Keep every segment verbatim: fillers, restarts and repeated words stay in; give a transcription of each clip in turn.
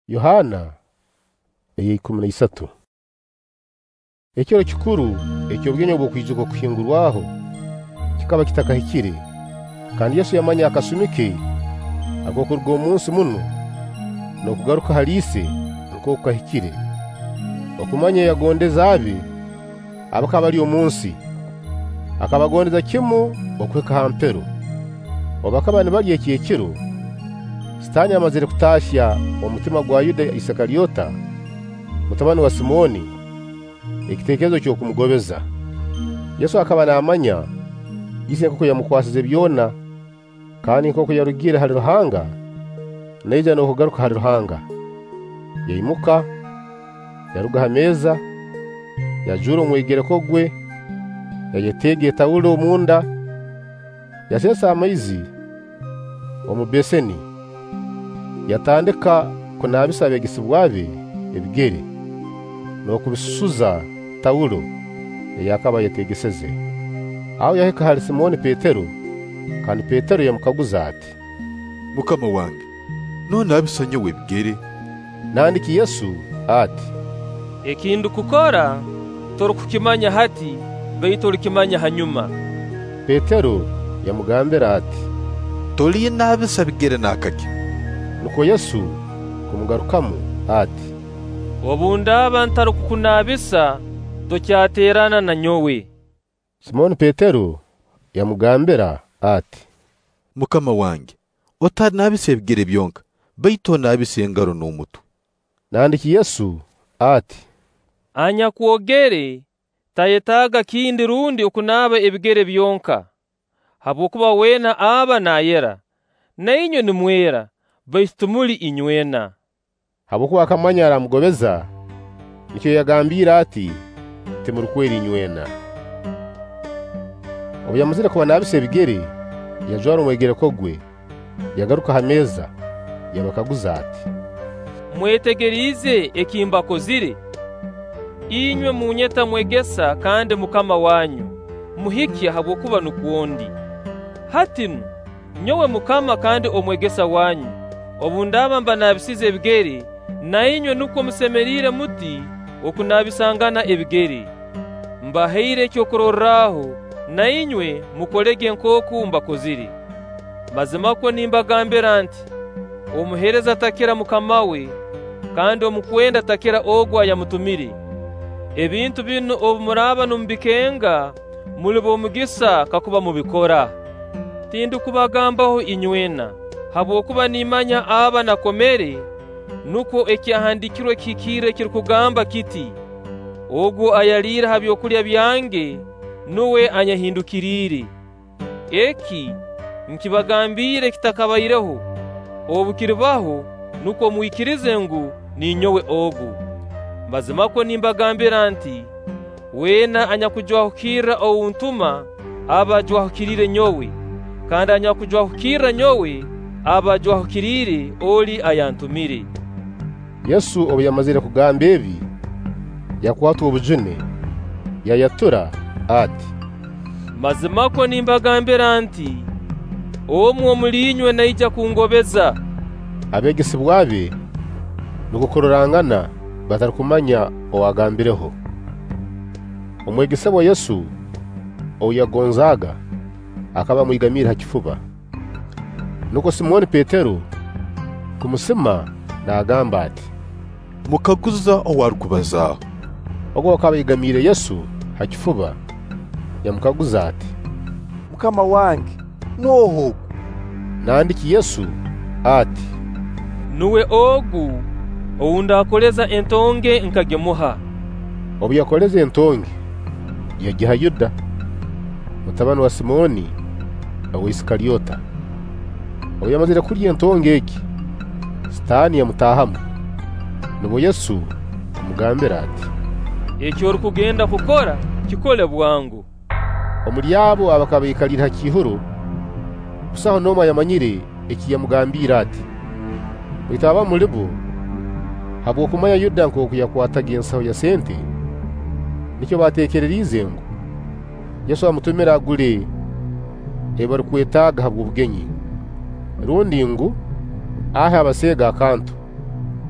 Yohana eye ikumi na isatu. Ekiro kikuru ekyo bwenyo bwo kwijuka kuhingurwaho kikaba kitakahikire, kandi Yesu yamanya akasumike agokurwa umunsi muno no kugaruka halise nko kahikire okumanya yagondeza abe abakaba ari umunsi akabagondeza kimu okweka hampero obakaba bali ekiyekiro Sitani amazire kutashya omutima gwa Yuda Isikariota mutabani wa Simoni ekitekerezo cyo kumugobeza. Yesu akaba namanya yise koko yamukwasize byona kandi koko yarugira hali ruhanga neja no kugaruka hali ruhanga. Yayimuka yaruga hameza yajura umwegereko gwe yayetege tawulo munda yasesa amaizi omubeseni yatandika kunabisabe gisibwabe ebigere no kubisuza tawulo yakaba yategeseze. Aho yaheka hali Simoni Petero, kandi Petero yamukaguza ati, Mukama wange, none abisonye webigere? Nandiki Yesu ati, Ekindu kukora toru kukimanya hati baitu likimanya hanyuma. Petero yamugambira ati, Toliye nabisa bigere nakaki. Nuko Yesu kumugarukamu ati, Obundaba ntaru kukunabisa tokyaterana na nyowe. Simoni Petero yamugambira ati, Mukama wange, otari nabise bigere byonka baitu nabise ngaro n'umutu. Nandiki Yesu ati, Anya kuogere tayetaga kindi rundi okunaba ebigere byonka habwokuba wena aba nayera nainyo nimwera baitu muli inywena. Habwokuba akamanya aramugobeza nicyo yagambira ati temurukweri inywena. Obu yamuzire kuba nabise bigere yajwara umwegereko gwe yagaruka hameza yabakaguza ati, Mwetegerize ekimba kozire inywe munyeta mwegesa kandi mukama wanyu muhikya habwokuba nukuondi. Hatinu nyowe mukama kandi omwegesa wanyu obundaba mba nabisize ebigere na inywe nuko musemerire muti okunabisangana ebigere. Mbaheire kyo kuroraho na inywe mukolege nkoku mbakozire. Mazima ko nimbagambira nti omuhereza takira mukama we kandi omukwenda takira ogwa yamutumire. Ebintu bino obumuraba numbikenga muli bomugisa kakuba mubikora. Tindu kubagambaho inywena habwokuba nimanya aba nakomere nuko ekyahandikirwe kikire kirikugamba kiti, Ogwo ayalira habyokulya byange nuwe anyahindukirire. Eki nkibagambire kitakabayireho obukiribaho nuko mwikirize ngu ninyowe ogu. Mazima ko nimbagambira nti wena anyakujwahukira ountuma aba jwahukirire nyowe kandi anyakujwahukira nyowe aba jwahukirire oli ayantumire. Yesu obu yamazire kugamba ebi yakwata obujune yayatura ati, Mazima ko nimbagambira nti omwe omulinywe naija kungobeza. Abegesibwabe nukukororangana batarikumanya owagambireho. Omwegesebwa Yesu oyagonzaga akaba mwigamira hakifuba. Nuko Simoni Petero kumusima nagamba ati, Mukaguza owarukubazaho. Ogwo akaba yigamire Yesu hakifuba yamukaguza ati, Mukama wange, noho? Nandiki Yesu ati, Nuwe ogu oundakoleza entonge nkagemuha. Obu yakoleza entonge yagiha Yuda mutabani wa Simoni wa Isikariota. Obu yamazire kurya entonge eki Sitani yamutahamu. Nubo Yesu kumugambira ati, Ekyo orukugenda kukora kikole bwangu. Omulyabo abakaba yikalira hakihuru kusaho noma yamanyire eki yamugambira ati, Bitaba mulibo habwokumanya Yuda nkoku yakwataga ensaho ya sente nicyo batekererize ngo Yesu amutumira agure ebarikwetaga habw'obugenyi rundi ngo aha abasega akantu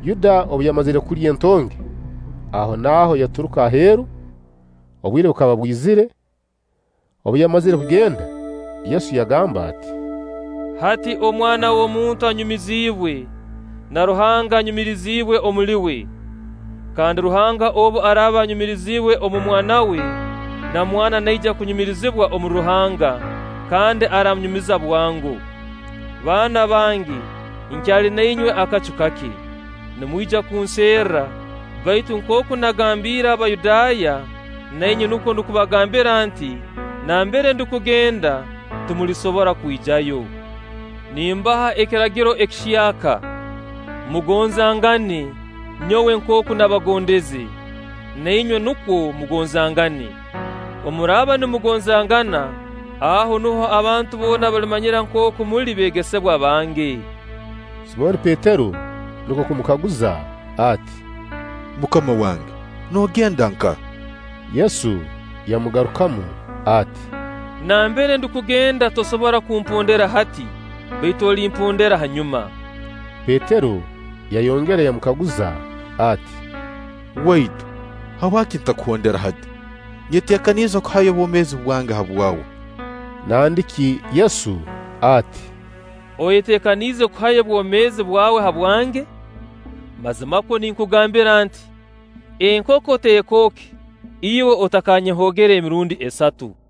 Yuda obu yamazire kulya entonge, aho naho yaturuka aheru, obwire bukaba bwizire. Obu yamazire kugenda, Yesu yagamba ati, hati omwana w'omuntu anyumizibwe na Ruhanga anyumirizibwe omuliwe, kandi Ruhanga obu araba anyumirizibwe omu mwana we, na mwana naija kunyumirizibwa omu Ruhanga, kandi aramnyumiza bwangu. Bana bangi, inkyali nainywe akacu kake, nimwija kunserra, baitu nkoku nagambira Abayudaya, nainywe nuko ndukubagambira nti, nambere ndukugenda tumulisobora kwijayo. Nimbaha ekiragiro ekishiyaka, mugonzangane nyowe nkoku nabagondeze, nainywe nuko mugonzangane. Omuraba nimugonzangana, aho nuho abantu bona balimanyira nkoku muli begesebwa bange. Simoni Petero nuko kumukaguza ati, Mukama wange, nogenda nka? Yesu yamugarukamu ati, nambere ndukugenda tosobora kumpondera hati, baitu olimpondera hanyuma. Petero yayongera yamukaguza ati, Waitu, hawaki ntakuhondera hati? Nyetekaniza kuhayo obwomezi bwange habwawe. Nandiki Yesu ati, oyetekanize kuhayo obwomezi bwawe habwange? Mazimako ninkugambira nti, enkoko tekoke, iwe otakanyehogera emirundi esatu.